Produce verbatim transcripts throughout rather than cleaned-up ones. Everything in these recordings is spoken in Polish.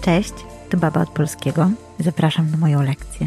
Cześć, to Baba od Polskiego. Zapraszam na moją lekcję.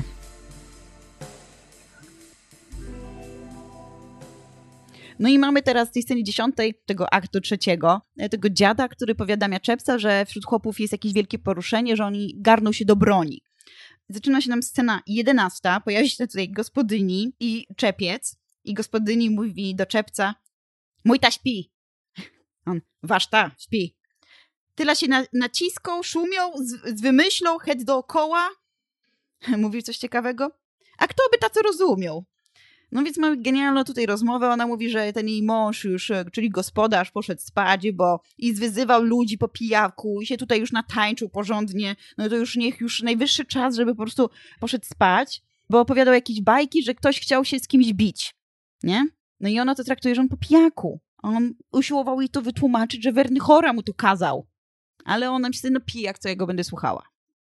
No i mamy teraz w tej scenie dziesiątej tego aktu trzeciego, tego dziada, który powiadamia Czepca, że wśród chłopów jest jakieś wielkie poruszenie, że oni garną się do broni. Zaczyna się nam scena jedenasta, pojawia się tutaj gospodyni i Czepiec i gospodyni mówi do Czepca: mój ta śpi. On: wasz ta śpi. Tyle się na, naciską, szumią, z, z wymyślą, het dookoła. Mówił coś ciekawego. A kto by tacy rozumiał? No więc mamy genialną tutaj rozmowę. Ona mówi, że ten jej mąż już, czyli gospodarz, poszedł spać, bo i zwyzywał ludzi po pijaku i się tutaj już natańczył porządnie. No to już niech już najwyższy czas, żeby po prostu poszedł spać, bo opowiadał jakieś bajki, że ktoś chciał się z kimś bić, nie? No i ona to traktuje, że on po pijaku. On usiłował jej to wytłumaczyć, że Wernychora mu to kazał. Ale ona myśli, no pijak, co ja go będę słuchała.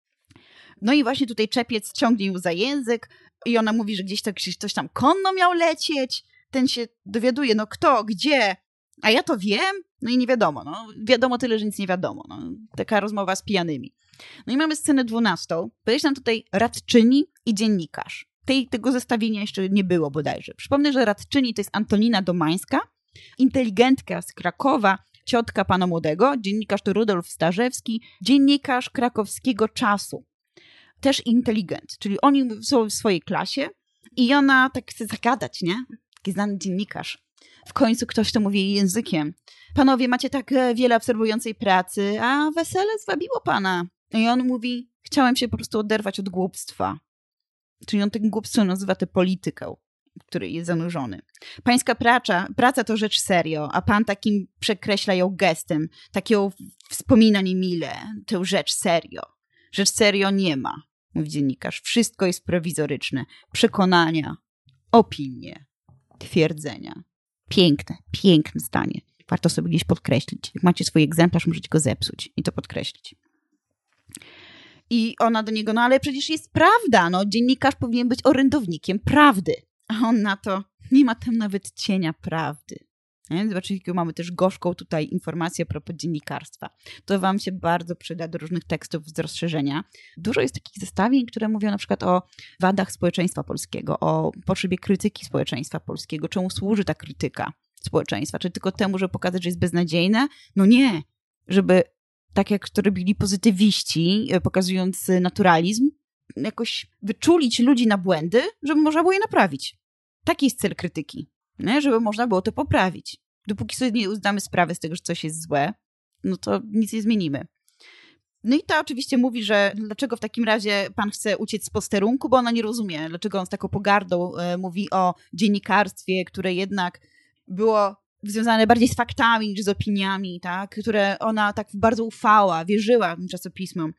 No i właśnie tutaj Czepiec ciągnie ją za język i ona mówi, że gdzieś to, gdzieś ktoś tam konno miał lecieć. Ten się dowiaduje, no kto, gdzie, a ja to wiem. No i nie wiadomo, no wiadomo tyle, że nic nie wiadomo. No, taka rozmowa z pijanymi. No i mamy scenę dwunastą. Pojawi nam tutaj radczyni i dziennikarz. Tej, tego zestawienia jeszcze nie było bodajże. Przypomnę, że radczyni to jest Antonina Domańska, inteligentka z Krakowa, ciotka pana młodego. Dziennikarz to Rudolf Starzewski, dziennikarz krakowskiego Czasu. Też inteligent, czyli oni są w swojej klasie i ona tak chce zagadać, nie? Taki znany dziennikarz. W końcu ktoś to mówi jej językiem. Panowie, macie tak wiele absorbującej pracy, a wesele zwabiło pana. I on mówi: chciałem się po prostu oderwać od głupstwa. Czyli on tym głupstwem nazywa tę politykę, w której jest zanurzony. Pańska praca, praca to rzecz serio, a pan takim przekreśla ją gestem, tak ją wspomina niemile, tę rzecz serio. Rzecz serio nie ma, mówi dziennikarz. Wszystko jest prowizoryczne. Przekonania, opinie, twierdzenia. Piękne, piękne zdanie. Warto sobie gdzieś podkreślić. Jak macie swój egzemplarz, możecie go zepsuć i to podkreślić. I ona do niego: no ale przecież jest prawda, no dziennikarz powinien być orędownikiem prawdy. A on na to: nie ma tam nawet cienia prawdy. Zobaczcie, jaką mamy też gorzką tutaj informację a propos dziennikarstwa. To wam się bardzo przyda do różnych tekstów z rozszerzenia. Dużo jest takich zestawień, które mówią na przykład o wadach społeczeństwa polskiego, o potrzebie krytyki społeczeństwa polskiego. Czemu służy ta krytyka społeczeństwa? Czy tylko temu, żeby pokazać, że jest beznadziejne? No nie. Żeby, tak jak to robili pozytywiści, pokazując naturalizm, jakoś wyczulić ludzi na błędy, żeby można było je naprawić. Taki jest cel krytyki. Nie? Żeby można było to poprawić. Dopóki sobie nie zdamy sprawę z tego, że coś jest złe, no to nic nie zmienimy. No i ta oczywiście mówi, że dlaczego w takim razie pan chce uciec z posterunku, bo ona nie rozumie, dlaczego on z taką pogardą e, mówi o dziennikarstwie, które jednak było związane bardziej z faktami niż z opiniami, tak? Które ona tak bardzo ufała, wierzyła tym czasopismom.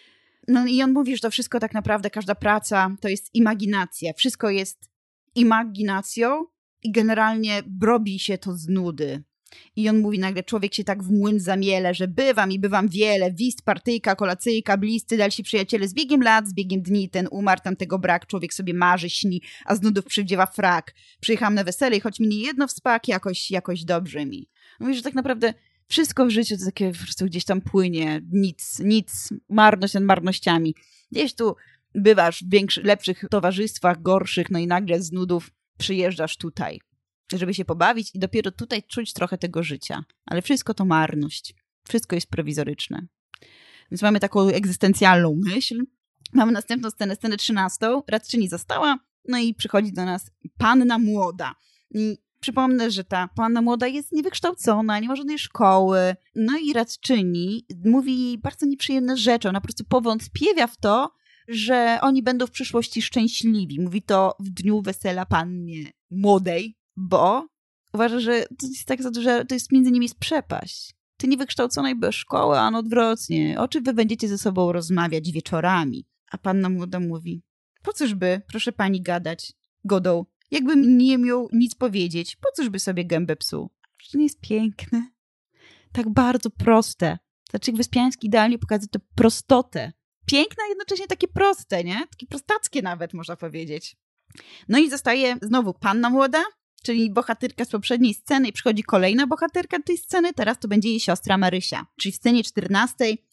No i on mówi, że to wszystko tak naprawdę, każda praca to jest imaginacja. Wszystko jest imaginacją, i generalnie robi się to z nudy. I on mówi nagle: człowiek się tak w młyn zamiele, że bywam i bywam wiele, wist, partyjka, kolacyjka, bliscy, dalsi przyjaciele, z biegiem lat, z biegiem dni, ten umarł, tamtego brak, człowiek sobie marzy, śni, a z nudów przywdziewa frak. Przyjechałam na wesele i choć mi nie jedno w spak, jakoś, jakoś dobrze mi. Mówi, że tak naprawdę wszystko w życiu to takie po prostu gdzieś tam płynie, nic, nic, marność nad marnościami. Gdzieś tu bywasz w większych, lepszych towarzystwach, gorszych, no i nagle z nudów przyjeżdżasz tutaj, żeby się pobawić i dopiero tutaj czuć trochę tego życia. Ale wszystko to marność. Wszystko jest prowizoryczne. Więc mamy taką egzystencjalną myśl. Mamy następną scenę, scenę trzynastą. Radczyni została, no i przychodzi do nas panna młoda. I przypomnę, że ta panna młoda jest niewykształcona, nie ma żadnej szkoły. No i radczyni mówi jej bardzo nieprzyjemne rzeczy. Ona po prostu powątpiewia w to, że oni będą w przyszłości szczęśliwi. Mówi to w dniu wesela pannie młodej, bo uważa, że to jest tak za dużo, to jest między nimi jest przepaść. Ty niewykształcona i bez szkoły, a on odwrotnie. O czym wy będziecie ze sobą rozmawiać wieczorami? A panna młoda mówi: po cóżby, proszę pani, gadać godą? Jakbym nie miał nic powiedzieć, po cóżby sobie gębę psuł? Że to nie jest piękne? Tak bardzo proste. Znaczy Wyspiański idealnie pokazuje tę prostotę. Piękne, a jednocześnie takie proste, nie? Takie prostackie nawet, można powiedzieć. No i zostaje znowu panna młoda, czyli bohaterka z poprzedniej sceny i przychodzi kolejna bohaterka tej sceny, teraz to będzie jej siostra Marysia. Czyli w scenie czternastej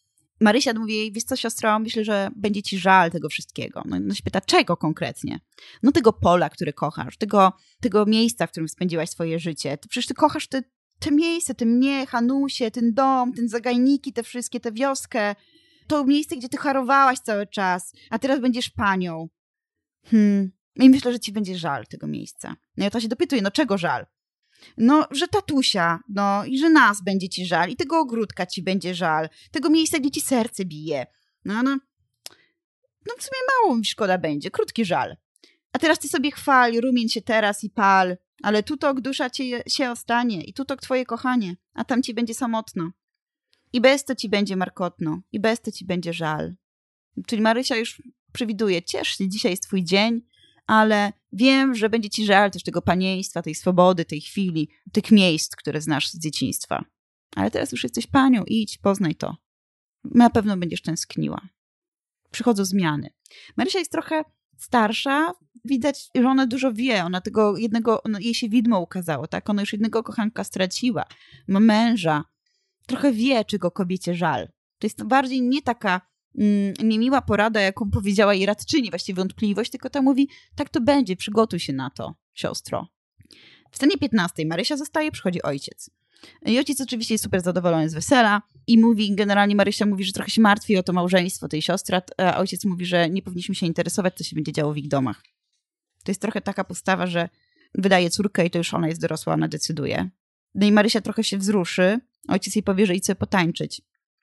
Marysia mówi jej, wiesz co, siostro, myślę, że będzie ci żal tego wszystkiego. No, no się pyta, czego konkretnie? No tego pola, które kochasz, tego, tego miejsca, w którym spędziłaś swoje życie. Ty, przecież ty kochasz te, te miejsce, te mnie, Hanusie, ten dom, ten zagajniki, te wszystkie, tę wioskę, to miejsce, gdzie ty harowałaś cały czas, a teraz będziesz panią. Hmm. I myślę, że ci będzie żal tego miejsca. No i to się dopytuje, no czego żal? No, że tatusia, no i że nas będzie ci żal i tego ogródka ci będzie żal, tego miejsca, gdzie ci serce bije. No, no, no w sumie mało mi szkoda będzie, krótki żal. A teraz ty sobie chwal, rumień się teraz i pal, ale tutok dusza ci się ostanie i tutok twoje kochanie, a tam ci będzie samotno. I bez to ci będzie markotno, i bez to ci będzie żal. Czyli Marysia już przewiduje, ciesz się, dzisiaj jest twój dzień, ale wiem, że będzie ci żal też tego panieństwa, tej swobody, tej chwili, tych miejsc, które znasz z dzieciństwa. Ale teraz już jesteś panią, idź, poznaj to. Na pewno będziesz tęskniła. Przychodzą zmiany. Marysia jest trochę starsza, widać, że ona dużo wie, ona tego jednego, ona, jej się widmo ukazało, tak? Ona już jednego kochanka straciła, ma męża, trochę wie, czego kobiecie żal. To jest bardziej nie taka mm, niemiła porada, jaką powiedziała jej radczyni, właściwie wątpliwość, tylko ta mówi, tak to będzie, przygotuj się na to, siostro. W scenie piętnastej Marysia zostaje, przychodzi ojciec. I ojciec oczywiście jest super zadowolony z wesela i mówi, generalnie Marysia mówi, że trochę się martwi o to małżeństwo tej siostry, a ojciec mówi, że nie powinniśmy się interesować, co się będzie działo w ich domach. To jest trochę taka postawa, że wydaje córkę i to już ona jest dorosła, ona decyduje. No i Marysia trochę się wzruszy, ojciec jej powie, że idź sobie potańczyć.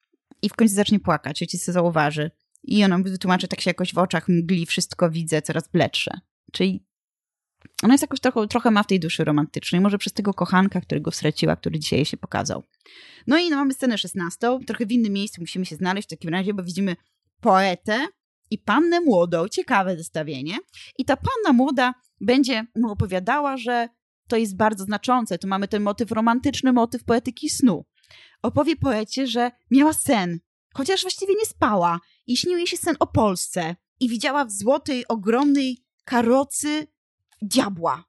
I w końcu zacznie płakać, ojciec to zauważy. I ona wytłumaczy, tak się jakoś w oczach mgli, wszystko widzę, coraz bledsze. Czyli ona jest jakoś trochę, trochę ma w tej duszy romantycznej, może przez tego kochanka, którego straciła, który dzisiaj jej się pokazał. No i no, mamy scenę szesnastą, trochę w innym miejscu musimy się znaleźć w takim razie, bo widzimy poetę i pannę młodą, ciekawe zestawienie. I ta panna młoda będzie mu opowiadała, że to jest bardzo znaczące, tu mamy ten motyw romantyczny, motyw poetyki snu. Opowie poecie, że miała sen, chociaż właściwie nie spała i śnił jej się sen o Polsce i widziała w złotej, ogromnej karocy diabła.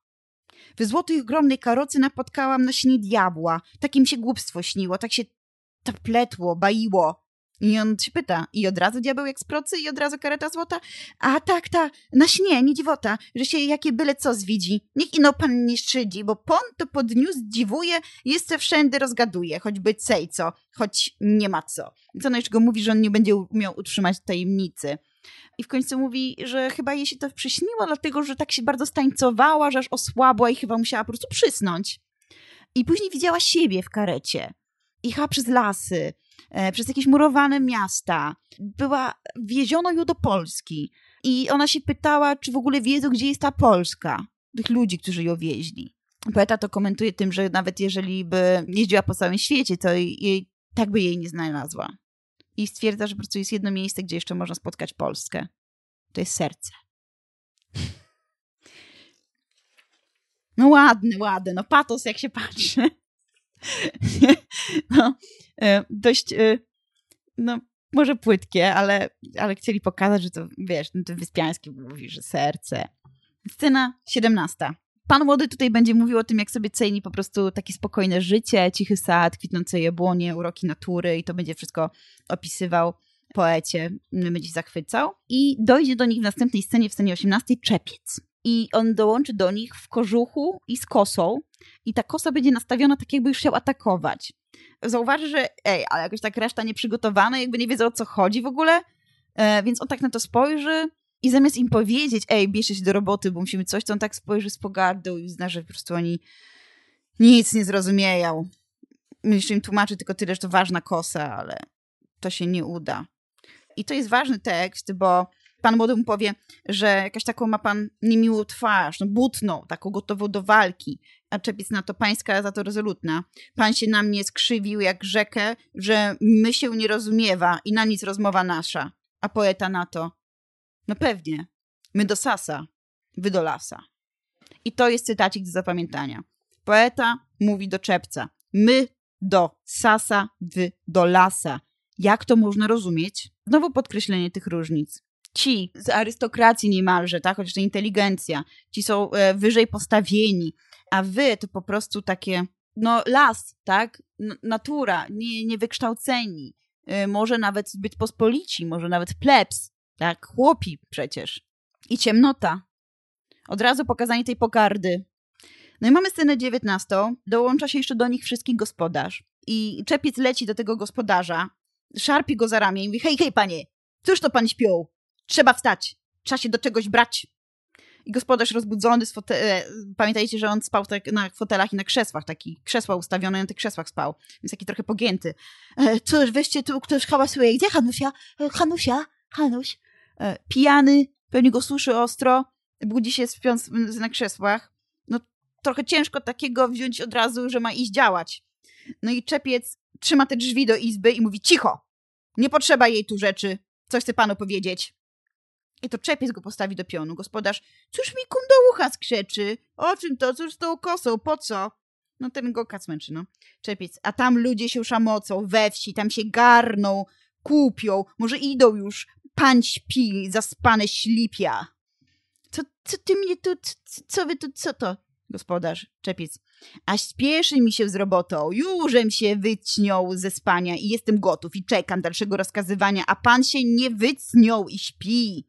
W złotej, ogromnej karocy napotkałam na śnie diabła. Takim się głupstwo śniło, tak się tak pletło, baiło. I on się pyta, i od razu diabeł jak z procy, i od razu kareta złota? A tak, ta, na śnie, nie dziwota, że się jakie byle co zwidzi. Niech ino pan nie szydzi, bo pon to po dniu zdziwuje, jeszcze wszędy rozgaduje, choćby cej co, choć nie ma co. Co no jeszcze go mówi, że on nie będzie umiał utrzymać tajemnicy. I w końcu mówi, że chyba jej się to przyśniło, dlatego że tak się bardzo stańcowała, że aż osłabła i chyba musiała po prostu przysnąć. I później widziała siebie w karecie. Jechała przez lasy, e, przez jakieś murowane miasta. Była, wieziono ją do Polski. I ona się pytała, czy w ogóle wiedzą, gdzie jest ta Polska. Tych ludzi, którzy ją wieźli. Poeta to komentuje tym, że nawet jeżeli by jeździła po całym świecie, to jej, tak by jej nie znalazła. I stwierdza, że po prostu jest jedno miejsce, gdzie jeszcze można spotkać Polskę. To jest serce. No ładny, ładny. No patos jak się patrzy. No, dość, no może płytkie, ale, ale chcieli pokazać, że to, wiesz, no to Wyspiański mówi, że serce. Scena siedemnasta. Pan młody tutaj będzie mówił o tym, jak sobie ceni po prostu takie spokojne życie, cichy sad, kwitnące jabłonie, uroki natury i to będzie wszystko opisywał poecie, będzie zachwycał. I dojdzie do nich w następnej scenie, w scenie osiemnastej, czepiec. I on dołączy do nich w kożuchu i z kosą i ta kosa będzie nastawiona tak, jakby już chciał atakować. Zauważy, że ej, ale jakoś tak reszta nieprzygotowana, jakby nie wiedzą, o co chodzi w ogóle, e, więc on tak na to spojrzy i zamiast im powiedzieć, ej, bierzcie się do roboty, bo musimy coś, to on tak spojrzy z pogardą i uzna, że po prostu oni nic nie zrozumieją. Jeszcze im tłumaczy tylko tyle, że to ważna kosa, ale to się nie uda. I to jest ważny tekst, bo pan młody mu powie, że jakaś taką ma pan niemiłą twarz, no butną, taką gotową do walki, a czepiec na to, pańska za to rezolutna. Pan się na mnie skrzywił jak rzekę, że my się nie rozumiewa i na nic rozmowa nasza. A poeta na to, no pewnie, my do sasa, wy do lasa. I to jest cytacik do zapamiętania. Poeta mówi do czepca, my do sasa, wy do lasa. Jak to można rozumieć? Znowu podkreślenie tych różnic. Ci z arystokracji niemalże, tak, chociaż to inteligencja, ci są e, wyżej postawieni, a wy to po prostu takie, no las, tak, N- natura, nie, niewykształceni, yy, może nawet zbyt pospolici, może nawet plebs, tak, chłopi przecież. I ciemnota. Od razu pokazanie tej pogardy. No i mamy scenę dziewiętnastą, dołącza się jeszcze do nich wszystkich gospodarz. I Czepiec leci do tego gospodarza, szarpie go za ramię i mówi: hej, hej, panie, cóż to pan śpią? Trzeba wstać, trzeba się do czegoś brać. I gospodarz rozbudzony z fote... Pamiętajcie, że on spał tak na fotelach i na krzesłach, taki krzesła ustawione, na tych krzesłach spał, więc taki trochę pogięty. E, cóż, weźcie tu, ktoś hałasuje. Gdzie Hanusia? E, Hanusia? Hanuś? E, pijany, pewnie go słyszy ostro, budzi się śpiąc na krzesłach. No trochę ciężko takiego wziąć od razu, że ma iść działać. No i Czepiec trzyma te drzwi do izby i mówi: cicho, nie potrzeba jej tu rzeczy, co chce panu powiedzieć. I to Czepiec go postawi do pionu. Gospodarz: cóż mi kum do ucha skrzeczy? O czym to? Cóż z tą kosą? Po co? No ten go kacmęczy, no. Czepiec: a tam ludzie się szamocą we wsi, tam się garną, kupią, może idą już, pań śpi, zaspane ślipia. Co, co ty mnie tu, co, co wy tu, co to? Gospodarz, Czepiec: a śpieszy mi się z robotą, jużem się wycniął ze spania i jestem gotów i czekam dalszego rozkazywania, a pan się nie wycniął i śpi.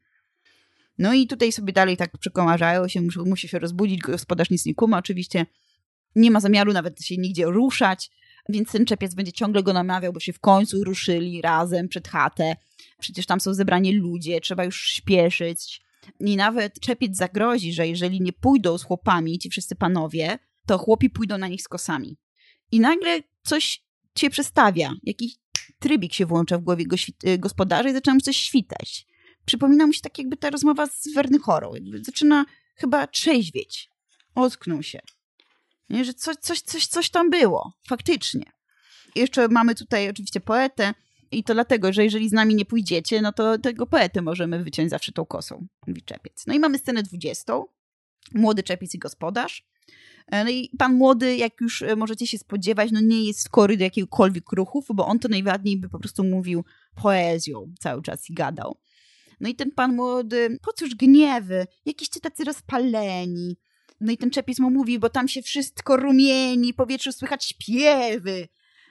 No i tutaj sobie dalej tak przekomarzają się, musi, musi się rozbudzić, gospodarz nic nie kuma, oczywiście nie ma zamiaru nawet się nigdzie ruszać, więc ten Czepiec będzie ciągle go namawiał, bo się w końcu ruszyli razem przed chatę. Przecież tam są zebrani ludzie, trzeba już śpieszyć. I nawet Czepiec zagrozi, że jeżeli nie pójdą z chłopami, ci wszyscy panowie, to chłopi pójdą na nich z kosami. I nagle coś się przestawia, jakiś trybik się włącza w głowie go, gospodarza i zaczyna mu coś świtać. Przypomina mu się tak jakby ta rozmowa z Wernychorą. Jakby zaczyna chyba trzeźwieć. Ocknął się. Nie, że coś, coś, coś, coś tam było. Faktycznie. I jeszcze mamy tutaj oczywiście poetę i to dlatego, że jeżeli z nami nie pójdziecie, no to tego poetę możemy wyciąć zawsze tą kosą, mówi Czepiec. No i mamy scenę dwudziestą. Młody Czepiec i gospodarz. No i pan młody, jak już możecie się spodziewać, no nie jest skory do jakichkolwiek ruchów, bo on to najładniej by po prostu mówił poezją cały czas i gadał. No i ten pan młody: po cóż gniewy, jakiś ci tacy rozpaleni. No i ten Czepiec mu mówi: bo tam się wszystko rumieni, w powietrzu słychać śpiewy.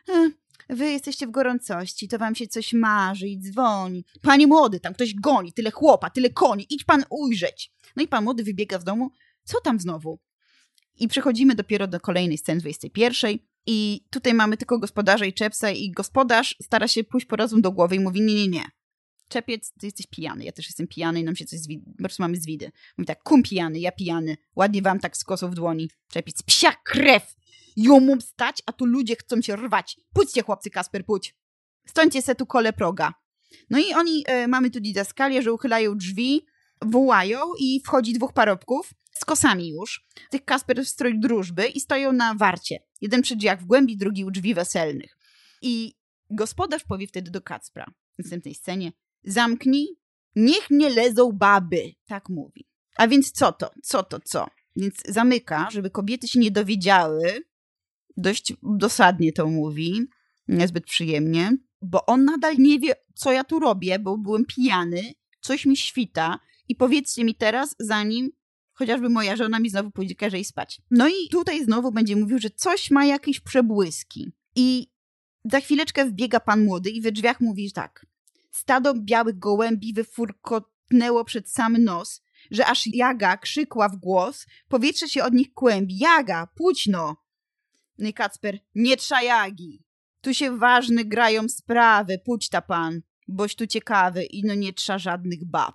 Wy jesteście w gorącości, to wam się coś marzy i dzwoni. Panie młody, tam ktoś goni, tyle chłopa, tyle koni, idź pan ujrzeć. No i pan młody wybiega z domu: co tam znowu? I przechodzimy dopiero do kolejnej sceny dwudziestej pierwszej. I tutaj mamy tylko gospodarza i Czepca i gospodarz stara się pójść po rozum do głowy i mówi: nie, nie, nie. Czepiec, ty jesteś pijany, ja też jestem pijany i nam się coś zwidy, po prostu mamy zwidy. Mówi tak: kum pijany, ja pijany, ładnie wam tak z kosą w dłoni. Czepiec: psia krew, ją mam stać, a tu ludzie chcą się rwać. Pójdźcie chłopcy, Kasper, pójdź. Stońcie se tu kole proga. No i oni, e, mamy tu didaskalię, że uchylają drzwi, wołają i wchodzi dwóch parobków z kosami już. Tych Kasper w stroju drużby i stoją na warcie. Jeden przy drzwiach w głębi, drugi u drzwi weselnych. I gospodarz powie wtedy do Kacpra w następnej scenie: zamknij, niech nie lezą baby. Tak mówi. A więc co to? Co to, co? Więc zamyka, żeby kobiety się nie dowiedziały. Dość dosadnie to mówi. Niezbyt przyjemnie. Bo on nadal nie wie, co ja tu robię, bo byłem pijany. Coś mi świta. I powiedzcie mi teraz, zanim chociażby moja żona mi znowu pójdzie, każe jej spać. No i tutaj znowu będzie mówił, że coś ma jakieś przebłyski. I za chwileczkę wbiega pan młody i we drzwiach mówi tak: stado białych gołębi wyfurkotnęło przed sam nos, że aż Jaga krzykła w głos, powietrze się od nich kłębi. Jaga, późno! No i Kacper: nie trza Jagi. Tu się ważne grają sprawy, pójdź ta pan, boś tu ciekawy i no nie trza żadnych bab.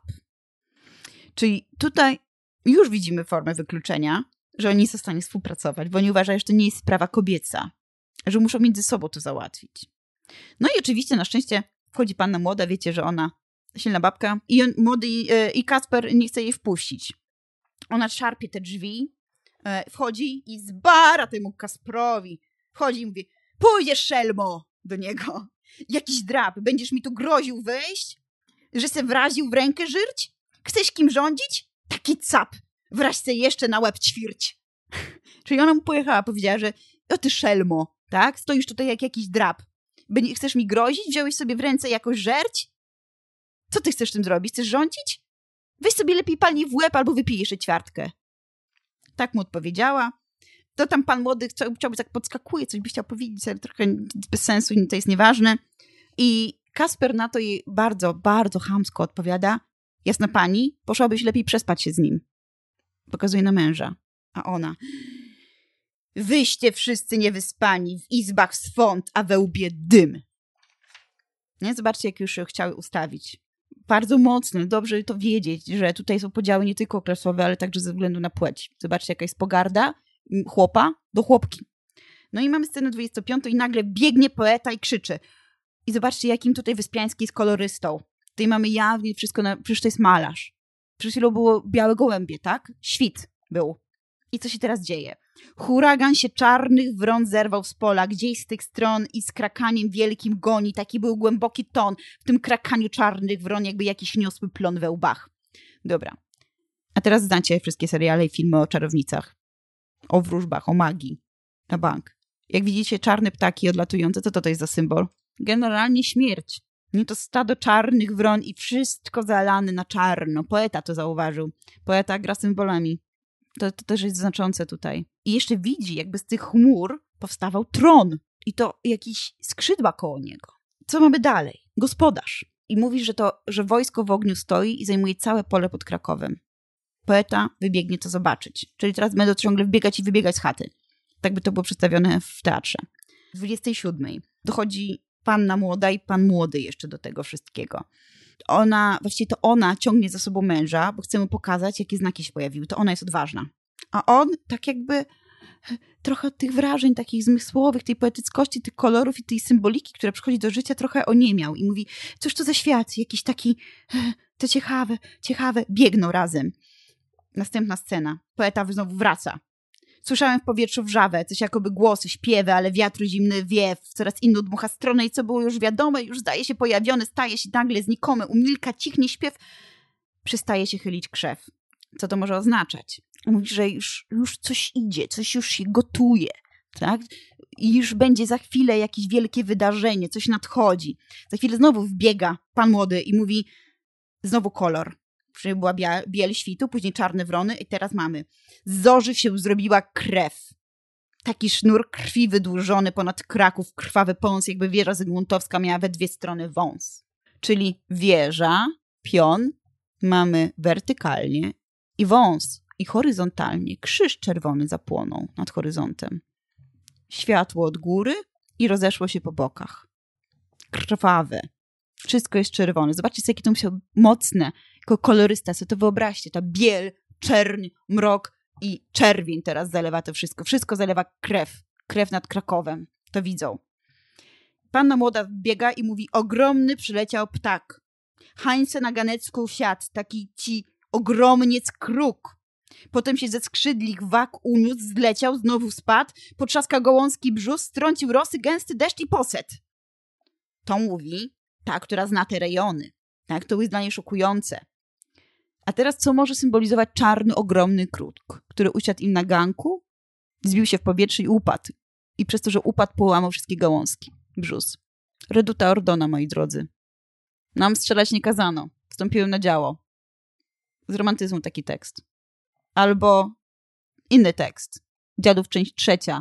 Czyli tutaj już widzimy formę wykluczenia, że oni nie są w stanie współpracować, bo oni uważają, że to nie jest sprawa kobieca, że muszą między sobą to załatwić. No i oczywiście na szczęście wchodzi panna młoda, wiecie, że ona silna babka i on, młody yy, i Kacper nie chce jej wpuścić. Ona szarpie te drzwi, yy, wchodzi i zbara temu Kasprowi. Wchodzi i mówi: pójdziesz, szelmo, do niego. Jakiś drap, będziesz mi tu groził wejść? Że se wraził w rękę żyrć? Chcesz kim rządzić? Taki cap, wraź se jeszcze na łeb ćwirć. Czyli ona mu pojechała, powiedziała, że o ty szelmo, tak? Stoisz tutaj jak jakiś drap. Chcesz mi grozić? Wziąłeś sobie w ręce jakoś żerć? Co ty chcesz tym zrobić? Chcesz rządzić? Weź sobie lepiej palnie w łeb albo wypij jeszcze ćwiartkę. Tak mu odpowiedziała. To tam pan młody chciał, chciałby tak podskakuje, coś by chciał powiedzieć, ale trochę bez sensu i to jest nieważne. I Kasper na to jej bardzo, bardzo chamsko odpowiada: jasna pani, poszłabyś lepiej przespać się z nim. Pokazuje na męża. A ona: wyście wszyscy niewyspani, w izbach swąd, a we łbie dym. Nie? Zobaczcie, jak już ją chciały ustawić. Bardzo mocno, dobrze to wiedzieć, że tutaj są podziały nie tylko klasowe, ale także ze względu na płeć. Zobaczcie, jaka jest pogarda chłopa do chłopki. No i mamy scenę dwudziestą piątą i nagle biegnie poeta i krzyczy. I zobaczcie, jakim tutaj Wyspiański jest kolorystą. Tutaj mamy jawnie wszystko, na... przecież to jest malarz. Przed chwilą było białe gołębie, tak? Świt był. I co się teraz dzieje? Huragan się czarnych wron zerwał z pola, gdzieś z tych stron i z krakaniem wielkim goni. Taki był głęboki ton w tym krakaniu czarnych wron, jakby jakiś niosły plon we łbach. Dobra. A teraz znacie wszystkie seriale i filmy o czarownicach. O wróżbach, o magii. Na bank. Jak widzicie czarne ptaki odlatujące, co to, to jest za symbol? Generalnie śmierć. Nie, to stado czarnych wron i wszystko zalane na czarno. Poeta to zauważył. Poeta gra symbolami. To, to też jest znaczące tutaj. I jeszcze widzi, jakby z tych chmur powstawał tron. I to jakieś skrzydła koło niego. Co mamy dalej? Gospodarz. I mówi, że to, że wojsko w ogniu stoi i zajmuje całe pole pod Krakowem. Poeta wybiegnie to zobaczyć. Czyli teraz będą ciągle wbiegać i wybiegać z chaty. Tak by to było przedstawione w teatrze. dwudziestej siódmej dochodzi panna młoda i pan młody jeszcze do tego wszystkiego. Ona, właściwie to ona ciągnie za sobą męża, bo chce mu pokazać, jakie znaki się pojawiły. To ona jest odważna. A on tak jakby trochę tych wrażeń takich zmysłowych, tej poetyckości, tych kolorów i tej symboliki, która przychodzi do życia, trochę oniemiał i mówi, cóż to za świat, jakiś taki, to ciekawe, ciekawe. Biegną razem. Następna scena. Poeta znowu wraca. Słyszałem w powietrzu wrzawę, coś jakoby głosy, śpiewy, ale wiatru zimny wie w coraz inną dmucha stronę i co było już wiadome, już zdaje się pojawione, staje się nagle znikomy, umilka, cichnie śpiew, przestaje się chylić krzew. Co to może oznaczać? Mówi, że już, już coś idzie, coś już się gotuje, tak? I już będzie za chwilę jakieś wielkie wydarzenie, coś nadchodzi. Za chwilę znowu wbiega pan młody i mówi, znowu kolor. Czyli była bia- biel świtu, później czarne wrony i teraz mamy. Z zorzy się zrobiła krew. Taki sznur krwi wydłużony ponad Kraków, krwawy pąs, jakby wieża zygmuntowska miała we dwie strony wąs. Czyli wieża, pion, mamy wertykalnie i wąs, i horyzontalnie. Krzyż czerwony zapłonął nad horyzontem. Światło od góry i rozeszło się po bokach. Krwawe. Wszystko jest czerwone. Zobaczcie, jakie to musiało mocne. Jako kolorysta sobie to wyobraźcie. Ta biel, czerń, mrok i czerwień teraz zalewa to wszystko. Wszystko zalewa krew. Krew nad Krakowem. To widzą. Panna młoda biega i mówi, ogromny przyleciał ptak. Hańce na ganecką siadł. Taki ci ogromniec kruk. Potem się ze skrzydlich wak uniósł, zleciał, znowu spadł. Potrzaskał gołązki brzus, strącił rosy, gęsty deszcz i poset. To mówi ta, która zna te rejony. Tak, to jest dla niej szokujące. A teraz co może symbolizować czarny, ogromny kruk, który usiadł im na ganku, zbił się w powietrze i upadł. I przez to, że upadł, połamał wszystkie gałązki. Brzus. Reduta Ordona, moi drodzy. Nam strzelać nie kazano. Wstąpiłem na działo. Z romantyzmu taki tekst. Albo inny tekst. Dziadów część trzecia.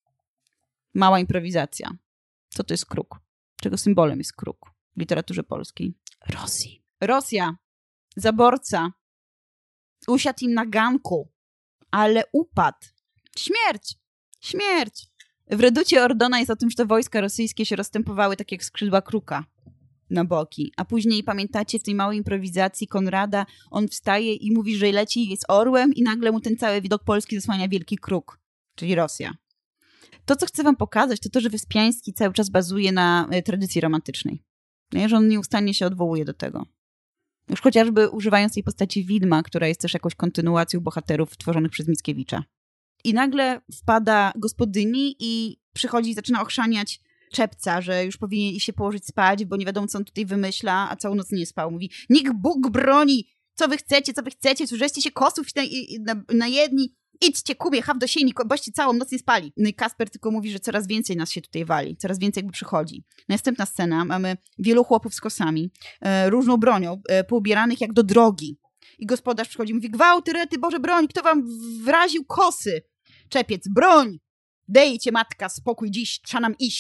Mała improwizacja. Co to jest kruk? Czego symbolem jest kruk w literaturze polskiej? Rosji. Rosja. Zaborca. Usiadł im na ganku, ale upadł. Śmierć. Śmierć. W Reducie Ordona jest o tym, że te wojska rosyjskie się rozstępowały tak jak skrzydła kruka na boki. A później, pamiętacie, w tej małej improwizacji Konrada, on wstaje i mówi, że leci, jest orłem i nagle mu ten cały widok Polski zasłania wielki kruk, czyli Rosja. To, co chcę wam pokazać, to to, że Wyspiański cały czas bazuje na tradycji romantycznej. No, że on nieustannie się odwołuje do tego. Już chociażby używając tej postaci widma, która jest też jakąś kontynuacją bohaterów tworzonych przez Mickiewicza. I nagle wpada gospodyni i przychodzi i zaczyna ochrzaniać Czepca, że już powinien iść się położyć spać, bo nie wiadomo, co on tutaj wymyśla, a całą noc nie spał. Mówi, niech Bóg broni! Co wy chcecie, co wy chcecie? Żeście się kosów na, na, na jedni. Idźcie, Kubie, chaw do sieni, boście całą noc nie spali. No i Kasper tylko mówi, że coraz więcej nas się tutaj wali, coraz więcej jakby przychodzi. Następna scena, mamy wielu chłopów z kosami, e, różną bronią, e, poubieranych jak do drogi. I gospodarz przychodzi i mówi, gwałty, rety, Boże, broń, kto wam wraził kosy? Czepiec, broń! Dejcie, matka, spokój, dziś trzeba nam iść.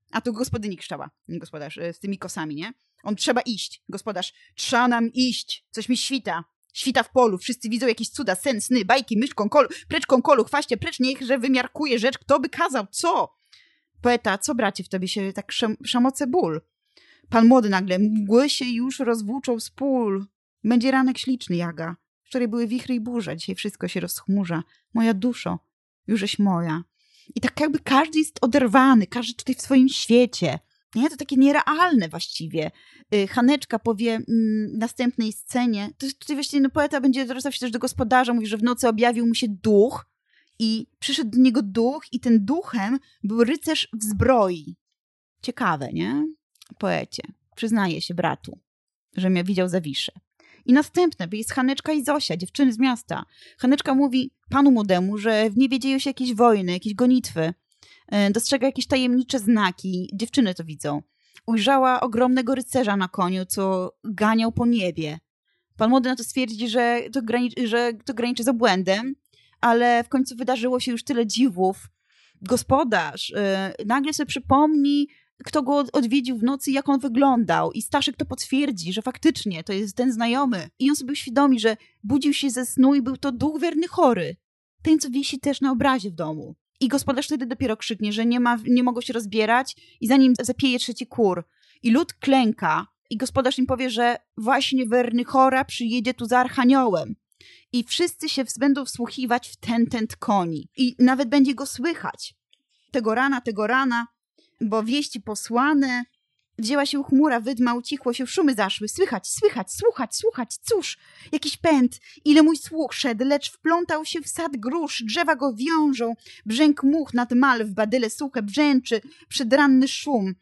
A to gospodyni krzyczała, gospodarz, z tymi kosami, nie? On trzeba iść, gospodarz, trzeba nam iść, coś mi świta. Świta w polu, wszyscy widzą jakieś cuda, sen, sny, bajki, myszką, kolu, precz kolu, chwaście, precz, niechże wymiarkuje rzecz, kto by kazał, co? Poeta, co bracie w tobie się tak szam, szamoce ból? Pan młody nagle, mgły się już rozwłóczą z pól. Będzie ranek śliczny, Jaga. Wczoraj były wichry i burza, dzisiaj wszystko się rozchmurza. Moja duszo, jużeś moja. I tak jakby każdy jest oderwany, każdy tutaj w swoim świecie. Nie? To takie nierealne właściwie. Haneczka powie mm, w następnej scenie, to tutaj właściwie no, poeta będzie zwracał się też do gospodarza, mówi, że w nocy objawił mu się duch i przyszedł do niego duch i ten duchem był rycerz w zbroi. Ciekawe, nie? Poecie. Przyznaje się bratu, że mnie widział Zawiszę. I następne, bo jest Haneczka i Zosia, dziewczyny z miasta. Haneczka mówi panu młodemu, że w niebie dzieją się jakieś wojny, jakieś gonitwy. Dostrzega jakieś tajemnicze znaki. Dziewczyny to widzą. Ujrzała ogromnego rycerza na koniu, co ganiał po niebie. Pan młody na to stwierdzi, że to, graniczy, że to graniczy z obłędem, ale w końcu wydarzyło się już tyle dziwów. Gospodarz yy, nagle sobie przypomni, kto go odwiedził w nocy, jak on wyglądał. I Staszek to potwierdzi, że faktycznie to jest ten znajomy. I on sobie uświadomi, że budził się ze snu i był to duch wierny chory. Ten, co wisi też na obrazie w domu. I gospodarz wtedy dopiero krzyknie, że nie, ma, nie mogą się rozbierać i zanim zapieje trzeci kur. I lud klęka i gospodarz im powie, że właśnie Wernychora przyjedzie tu za Archaniołem. I wszyscy się będą wsłuchiwać w ten tent koni. I nawet będzie go słychać. Tego rana, tego rana, bo wieści posłane. Wzięła się chmura, wydma, ucichło się, szumy zaszły. Słychać, słychać, słuchać, słuchać, cóż, jakiś pęd. Ile mój słuch szedł, lecz wplątał się w sad grusz, drzewa go wiążą. Brzęk much nad mal w badyle suche brzęczy, przedranny szum.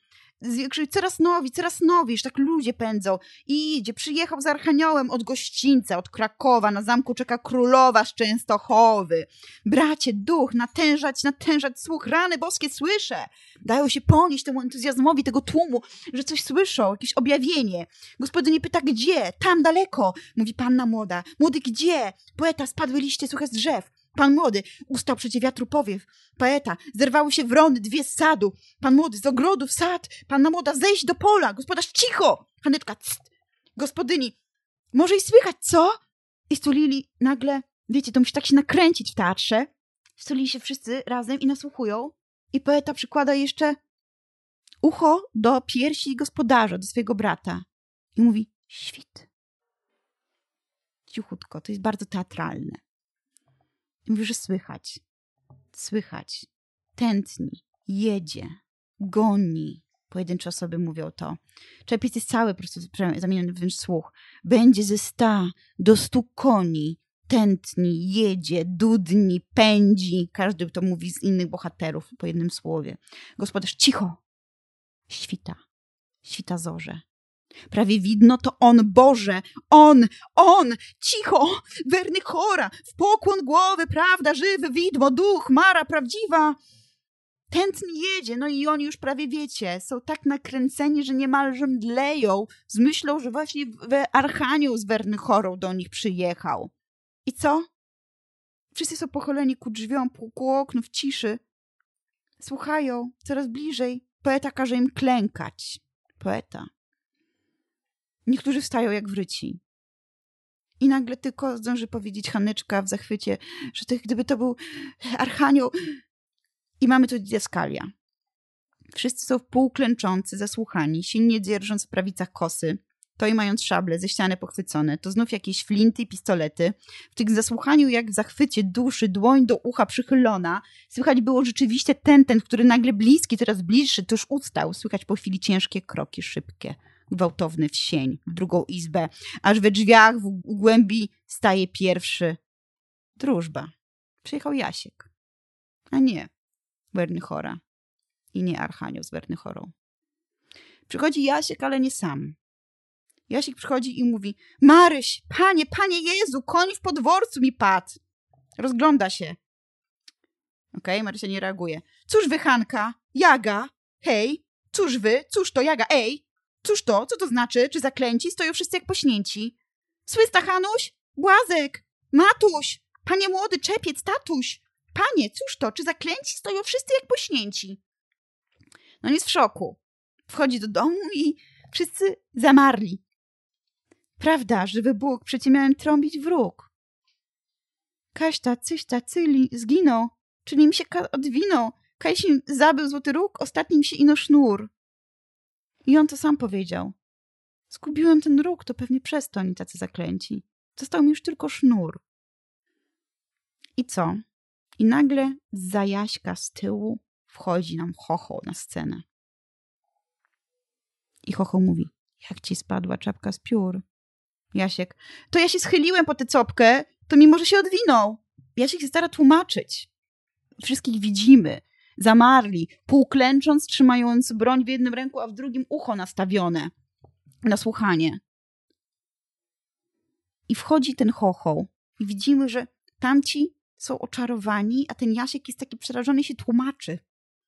Coraz nowi, coraz nowi, już tak ludzie pędzą. I idzie, przyjechał z Archaniołem od gościńca, od Krakowa, na zamku czeka królowa z Częstochowy. Bracie, duch, natężać, natężać słuch, rany boskie słyszę. Dają się ponieść temu entuzjazmowi tego tłumu, że coś słyszą, jakieś objawienie. Gospodyni pyta, gdzie? Tam, daleko. Mówi panna młoda. Młody, gdzie? Poeta, spadły liście suche z drzew. Pan młody ustał przecie wiatru powiew. Poeta, zerwały się wrony, dwie z sadu. Pan młody, z ogrodu w sad. Panna młoda, zejść do pola. Gospodarz, cicho! Haneczka, cst. Gospodyni, może i słychać, co? I stulili nagle, wiecie, to musi tak się nakręcić w teatrze. Stulili się wszyscy razem i nasłuchują. I poeta przykłada jeszcze ucho do piersi gospodarza, do swojego brata. I mówi, świt. Cichutko, to jest bardzo teatralne. I mówi, że słychać, słychać, tętni, jedzie, goni. Pojedyncze osoby mówią to. Czepiec jest cały po prostu zamieniony w słuch. Będzie ze sta do stu koni, tętni, jedzie, dudni, pędzi. Każdy to mówi z innych bohaterów po jednym słowie. Gospodarz, cicho, świta, świta zorze. Prawie widno to on, Boże, on, on, cicho, Wernychora, w pokłon głowy, prawda, żywy, widmo, duch, mara prawdziwa. Tętni jedzie, no i oni już prawie wiecie, są tak nakręceni, że niemalże mdleją, z myślą, że właśnie Archanioł z Wernychorą do nich przyjechał. I co? Wszyscy są pochyleni ku drzwiom, ku oknu w ciszy. Słuchają, coraz bliżej. Poeta każe im klękać. Poeta. Niektórzy wstają jak wryci. I nagle tylko zdąży powiedzieć Haneczka w zachwycie, że to, gdyby to był Archanioł. I mamy tu didaskalia. Wszyscy są półklęczący, zasłuchani, silnie dzierżąc w prawicach kosy, to i mając szable ze ściany pochwycone, to znów jakieś flinty i pistolety. W tych zasłuchaniu jak w zachwycie duszy, dłoń do ucha przychylona, słychać było rzeczywiście ten, ten, który nagle bliski, teraz bliższy, to już ustał. Słychać po chwili ciężkie kroki, szybkie, gwałtowny w sień, w drugą izbę, aż we drzwiach w głębi staje pierwszy. Drużba. Przyjechał Jasiek, a nie Wernychora i nie Archanioł z Wernychorą. Przychodzi Jasiek, ale nie sam. Jasiek przychodzi i mówi, Maryś, panie, panie Jezu, koń w podworcu mi padł. Rozgląda się. Okej, okay, Marysia nie reaguje. Cóż wy, Hanka? Jaga? Hej, cóż wy? Cóż to, Jaga? Ej, cóż to? Co to znaczy? Czy zaklęci? Stoją wszyscy jak pośnięci. Słysta, Hanuś? Błazek? Matuś? Panie młody, czepiec, tatuś? Panie, cóż to? Czy zaklęci? Stoją wszyscy jak pośnięci. No on jest w szoku. Wchodzi do domu i wszyscy zamarli. Prawda, żywy Bóg, przecie miałem trąbić w róg. Kaśta, cyśta, cyli, zginął, czyli mi się odwinął. Kajś im zabył złoty róg, ostatni mi się ino sznur. I on to sam powiedział. Zgubiłem ten róg, to pewnie przez to oni tacy zaklęci. Został mi już tylko sznur. I co? I nagle zza Jaśka z tyłu wchodzi nam Chochoł na scenę. I Chochoł mówi, jak ci spadła czapka z piór? Jasiek, to ja się schyliłem po tę copkę, to mimo, że się odwinął. Jasiek się stara tłumaczyć. Wszystkich widzimy. Zamarli, półklęcząc, trzymając broń w jednym ręku, a w drugim ucho nastawione na słuchanie. I wchodzi ten Chochoł i widzimy, że tamci są oczarowani, a ten Jasiek jest taki przerażony i się tłumaczy.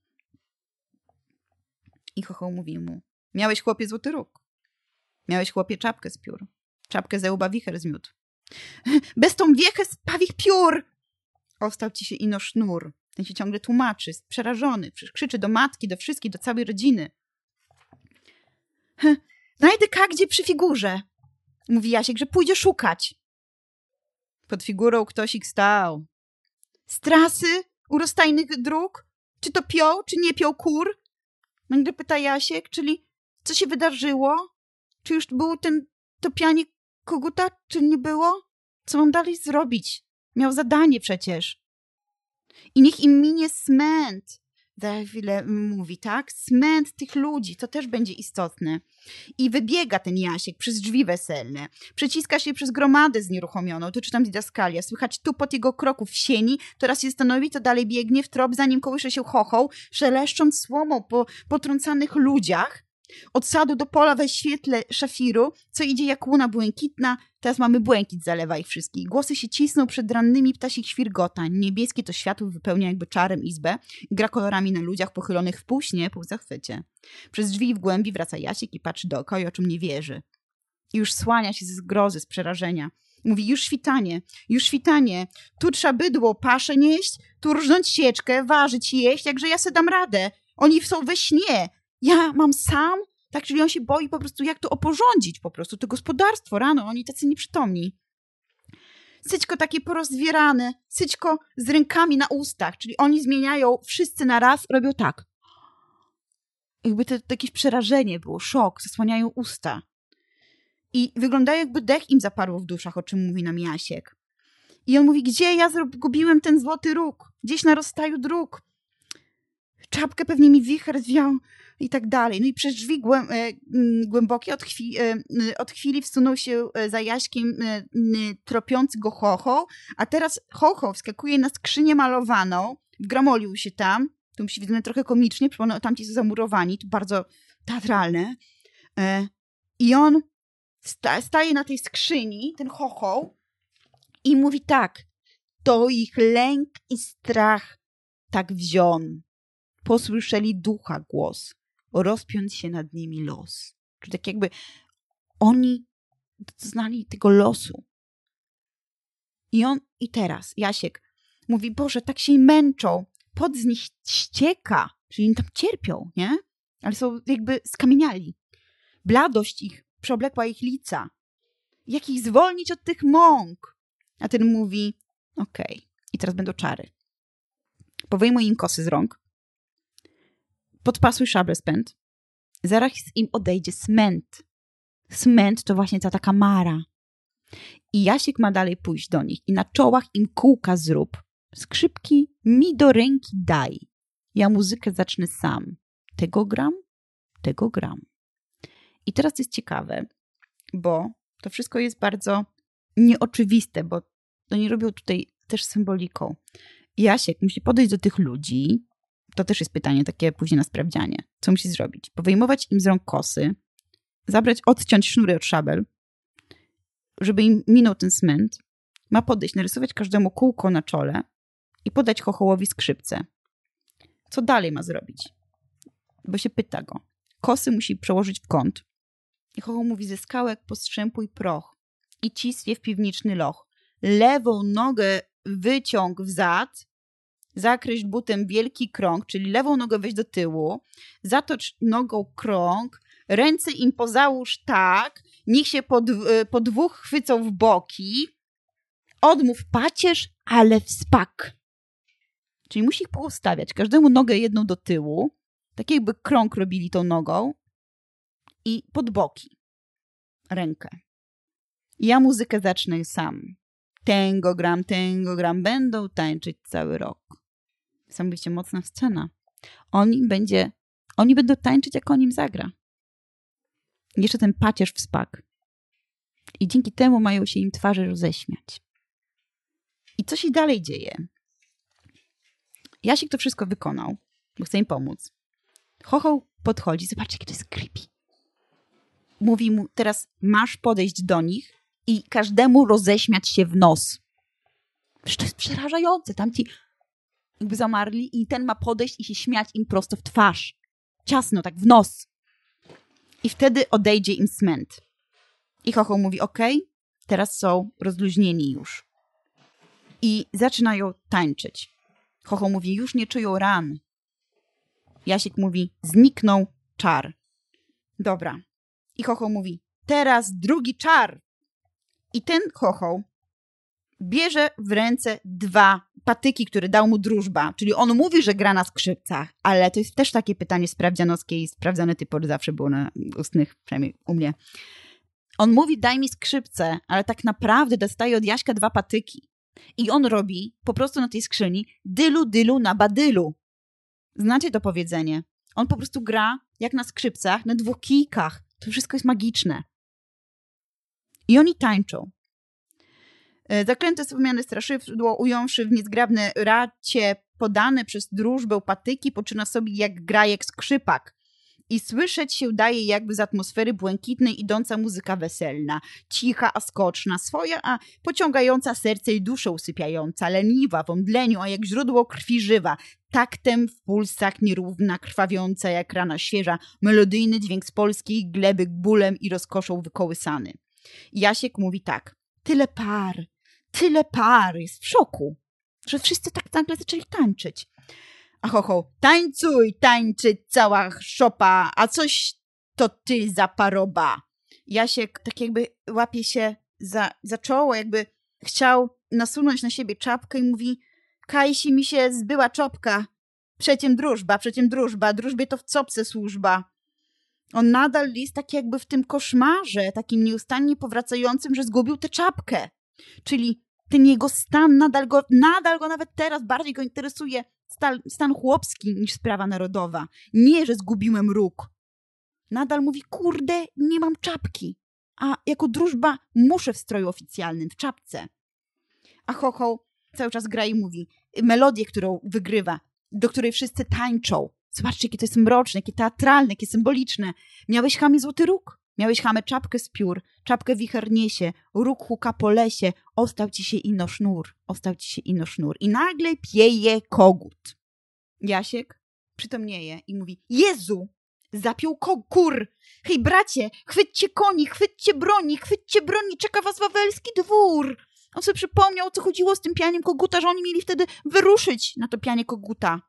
I Chochoł mówi mu, miałeś chłopie złoty róg. Miałeś chłopie czapkę z piór. Czapkę ze łba wicher zmiótł. Bez tą wiechę z pawich piór! Ostał ci się ino sznur. Ten się ciągle tłumaczy, jest przerażony. Krzyczy do matki, do wszystkich, do całej rodziny. Znajdę gdzie przy figurze. Mówi Jasiek, że pójdzie szukać. Pod figurą ktoś ich stał. Z trasy u rozstajnych dróg? Czy to piął, czy nie piął kur? Nagle pyta Jasiek, czyli co się wydarzyło? Czy już był ten topianie koguta, czy nie było? Co mam dalej zrobić? Miał zadanie przecież. I niech im minie smęt. Za chwilę mówi, tak? Smęt tych ludzi, to też będzie istotne. I wybiega ten Jasiek przez drzwi weselne. Przeciska się przez gromadę znieruchomioną. To czytam didaskalia. Słychać tupot jego kroków w sieni. To raz się stanowi, to dalej biegnie w trop, zanim kołysze się Chochoł, szeleszcząc słomą po potrącanych ludziach. Od sadu do pola we świetle szafiru, co idzie jak łuna błękitna, teraz mamy błękit, zalewa ich wszystkich. Głosy się cisną przed rannymi ptasich świrgotań. Niebieskie to światło wypełnia jakby czarem izbę. Gra kolorami na ludziach pochylonych w pół śnie, pół zachwycie. Przez drzwi w głębi wraca Jasiek i patrzy dookoła i o czym nie wierzy. I już słania się ze zgrozy, z przerażenia. Mówi, już świtanie, już świtanie. Tu trzeba bydło, paszę nieść, tu różnąć sieczkę, ważyć jeść, jakże ja se dam radę. Oni są we śnie. Ja mam sam, tak, czyli on się boi po prostu, jak to oporządzić po prostu, to gospodarstwo rano, oni tacy nieprzytomni. Syćko takie porozwierane, syćko z rękami na ustach, czyli oni zmieniają wszyscy na raz, robią tak. Jakby to, to jakieś przerażenie było, szok, zasłaniają usta. I wyglądają jakby dech im zaparło w duszach, o czym mówi nam Jasiek. I on mówi, gdzie ja zgubiłem ten złoty róg? Gdzieś na rozstaju dróg. Czapkę pewnie mi wicher zwiał i tak dalej. No i przez drzwi głę, e, głębokie od, chwi, e, od chwili wsunął się za Jaśkiem e, tropiący go Chochoł, a teraz Chochoł wskakuje na skrzynię malowaną, wgramolił się tam, to musi wyglądać trochę komicznie, przypomnę, tamci są zamurowani, to bardzo teatralne. E, I on sta, staje na tej skrzyni, ten Chochoł, i mówi tak, to ich lęk i strach tak wziął. Posłyszeli ducha głos, rozpiąć się nad nimi los. Czyli tak jakby oni znali tego losu. I on, i teraz Jasiek mówi, Boże, tak się męczą, pot z nich ścieka, czyli oni tam cierpią, nie? Ale są jakby skamieniali. Bladość ich przeoblekła ich lica. Jak ich zwolnić od tych mąk? A ten mówi, okej, okay. I teraz będą czary. Powyjmuj im kosy z rąk, podpasuj szable z pęd, zaraz im odejdzie smęt. Smęt to właśnie ta taka mara. I Jasiek ma dalej pójść do nich i na czołach im kółka zrób. Skrzypki mi do ręki daj. Ja muzykę zacznę sam. Tego gram, tego gram. I teraz jest ciekawe, bo to wszystko jest bardzo nieoczywiste, bo oni robią tutaj też symboliką. Jasiek musi podejść do tych ludzi. To też jest pytanie takie później na sprawdzianie. Co musi zrobić? Powyjmować im z rąk kosy, zabrać, odciąć sznury od szabel, żeby im minął ten smęt. Ma podejść, narysować każdemu kółko na czole i podać Chochołowi skrzypce. Co dalej ma zrobić? Bo się pyta go. Kosy musi przełożyć w kąt. I Chochoł mówi, ze skałek postrzępuj proch i ciswie w piwniczny loch. Lewą nogę wyciąg w zad, zakreśl butem wielki krąg, czyli lewą nogę weź do tyłu, zatocz nogą krąg, ręce im pozałóż tak, niech się po, po dwóch chwycą w boki, odmów pacierz, ale w spak. Czyli musi ich poustawiać, każdemu nogę jedną do tyłu, tak jakby krąg robili tą nogą i pod boki rękę. Ja muzykę zacznę sam. Tęgo gram, tęgo gram, będą tańczyć cały rok. Niesamowicie mocna scena. On im będzie, oni będą tańczyć, jak on im zagra. Jeszcze ten pacierz w spak. I dzięki temu mają się im twarze roześmiać. I co się dalej dzieje? Jasik to wszystko wykonał, bo chce im pomóc. Chochoł podchodzi, zobaczcie, jakie to jest creepy. Mówi mu, teraz masz podejść do nich i każdemu roześmiać się w nos. Przecież to jest przerażające. Tamci jakby zamarli i ten ma podejść i się śmiać im prosto w twarz. Ciasno, tak w nos. I wtedy odejdzie im smęt. I Chochoł mówi, okej, okay, teraz są rozluźnieni już. I zaczynają tańczyć. Chochoł mówi, już nie czują ran. Jasik mówi, zniknął czar. Dobra. I Chochoł mówi, teraz drugi czar. I ten Chochoł bierze w ręce dwa patyki, które dał mu drużba. Czyli on mówi, że gra na skrzypcach, ale to jest też takie pytanie sprawdzianowskie i sprawdzane typowo zawsze było na ustnych, przynajmniej u mnie. On mówi, daj mi skrzypce, ale tak naprawdę dostaje od Jaśka dwa patyki. I on robi po prostu na tej skrzyni dylu, dylu na badylu. Znacie to powiedzenie? On po prostu gra jak na skrzypcach, na dwóch kijkach. To wszystko jest magiczne. I oni tańczą. Zaklęte wspomniane straszydło, ująwszy w niezgrabne racie podane przez drużbę patyki, poczyna sobie jak gra jak skrzypak. I słyszeć się daje jakby z atmosfery błękitnej idąca muzyka weselna, cicha a skoczna, swoja a pociągająca serce i duszę usypiająca, leniwa w omdleniu, a jak źródło krwi żywa, taktem w pulsach nierówna, krwawiąca jak rana świeża, melodyjny dźwięk z polskiej gleby bólem i rozkoszą wykołysany. Jasiek mówi tak, tyle par, tyle par, jest w szoku, że wszyscy tak nagle zaczęli tańczyć. A Chochoł, tańcuj, tańczyć cała szopa, a coś to ty za paroba. Jasiek tak jakby łapie się za, za czoło, jakby chciał nasunąć na siebie czapkę i mówi, Kajsi mi się zbyła czopka, przeciem drużba, przeciem drużba, drużbie to w copce służba. On nadal jest tak jakby w tym koszmarze, takim nieustannie powracającym, że zgubił tę czapkę. Czyli ten jego stan nadal go, nadal go nawet teraz bardziej go interesuje stan, stan chłopski niż sprawa narodowa. Nie, że zgubiłem róg. Nadal mówi, kurde, nie mam czapki. A jako drużba muszę w stroju oficjalnym, w czapce. A Chochoł cały czas gra i mówi melodię, którą wygrywa, do której wszyscy tańczą. Zobaczcie, jakie to jest mroczne, jakie teatralne, jakie symboliczne. Miałeś, chamie, złoty róg. Miałeś, chamę, czapkę z piór, czapkę wicher niesie, róg huka po lesie, ostał ci się ino sznur, ostał ci się ino sznur. I nagle pieje kogut. Jasiek przytomnieje i mówi, Jezu, zapiął ko- kur. Hej, bracie, chwyćcie koni, chwyćcie broni, chwyćcie broni, czeka was wawelski dwór. On sobie przypomniał, o co chodziło z tym pianiem koguta, że oni mieli wtedy wyruszyć na to pianie koguta.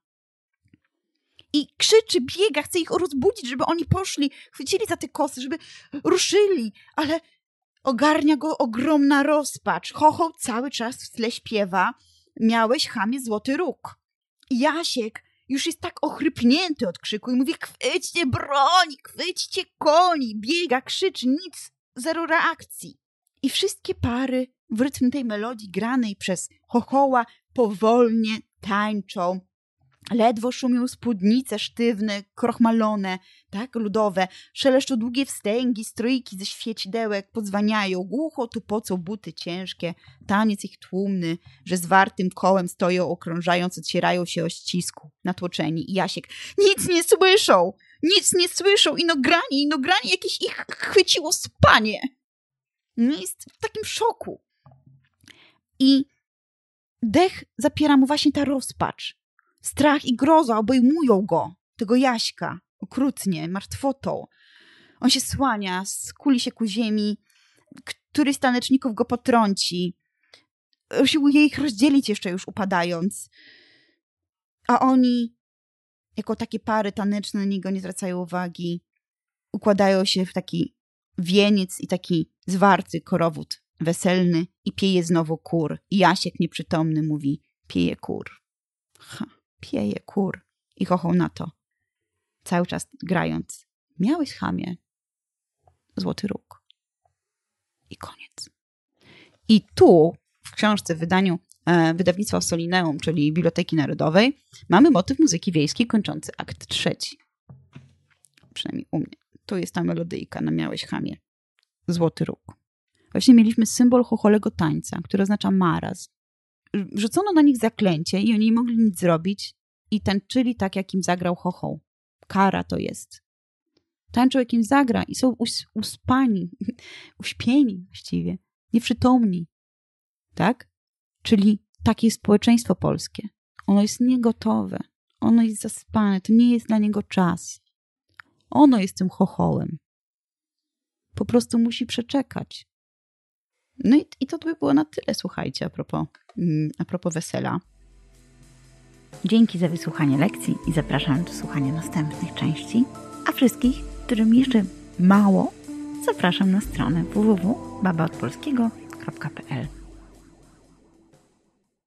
I krzyczy, biega, chce ich rozbudzić, żeby oni poszli, chwycili za te kosy, żeby ruszyli, ale ogarnia go ogromna rozpacz. Chochoł cały czas w tle śpiewa, miałeś, chamie, złoty róg. I Jasiek już jest tak ochrypnięty od krzyku i mówi, chwyćcie broni, chwyćcie koni, biega, krzyczy, nic, zero reakcji. I wszystkie pary w rytm tej melodii granej przez Chochoła powolnie tańczą. Ledwo szumią spódnice sztywne, krochmalone, tak, ludowe. Szeleszczą długie wstęgi, strojki ze świecidełek, podzwaniają. Głucho tupocą buty ciężkie, taniec ich tłumny, że zwartym kołem stoją, okrążając, ocierają się o ścisku, natłoczeni. I Jasiek, nic nie słyszą, nic nie słyszą, ino granie, ino granie, jakieś ich chwyciło spanie. No jest w takim szoku. I dech zapiera mu właśnie ta rozpacz. Strach i groza obejmują go, tego Jaśka, okrutnie, martwotą. On się słania, skuli się ku ziemi, któryś z taneczników go potrąci. Usiłuje ich rozdzielić jeszcze już upadając. A oni, jako takie pary taneczne, na niego nie zwracają uwagi. Układają się w taki wieniec i taki zwarty korowód weselny i pieje znowu kur. I Jasiek nieprzytomny mówi, pieje kur. Ha, pieje kur. I chochą na to. Cały czas grając. Miałeś, chamie, złoty róg. I koniec. I tu, w książce w wydaniu e, wydawnictwa Solineum, czyli Biblioteki Narodowej, mamy motyw muzyki wiejskiej kończący akt trzeci. Przynajmniej u mnie. Tu jest ta melodyjka na miałeś, chamie, złoty róg. Właśnie mieliśmy symbol chocholego tańca, który oznacza marazm. Rzucono na nich zaklęcie i oni nie mogli nic zrobić i tańczyli tak, jak im zagrał chochoł. Kara to jest. Tańczą, jak im zagra i są us- uspani, uśpieni właściwie, nieprzytomni. Tak? Czyli takie jest społeczeństwo polskie. Ono jest niegotowe. Ono jest zaspane. To nie jest dla niego czas. Ono jest tym chochołem. Po prostu musi przeczekać. No i, i to by było na tyle, słuchajcie, a propos, a propos wesela. Dzięki za wysłuchanie lekcji i zapraszam do słuchania następnych części. A wszystkich, którym jeszcze mało, zapraszam na stronę w w w kropka baba od polskiego kropka p l.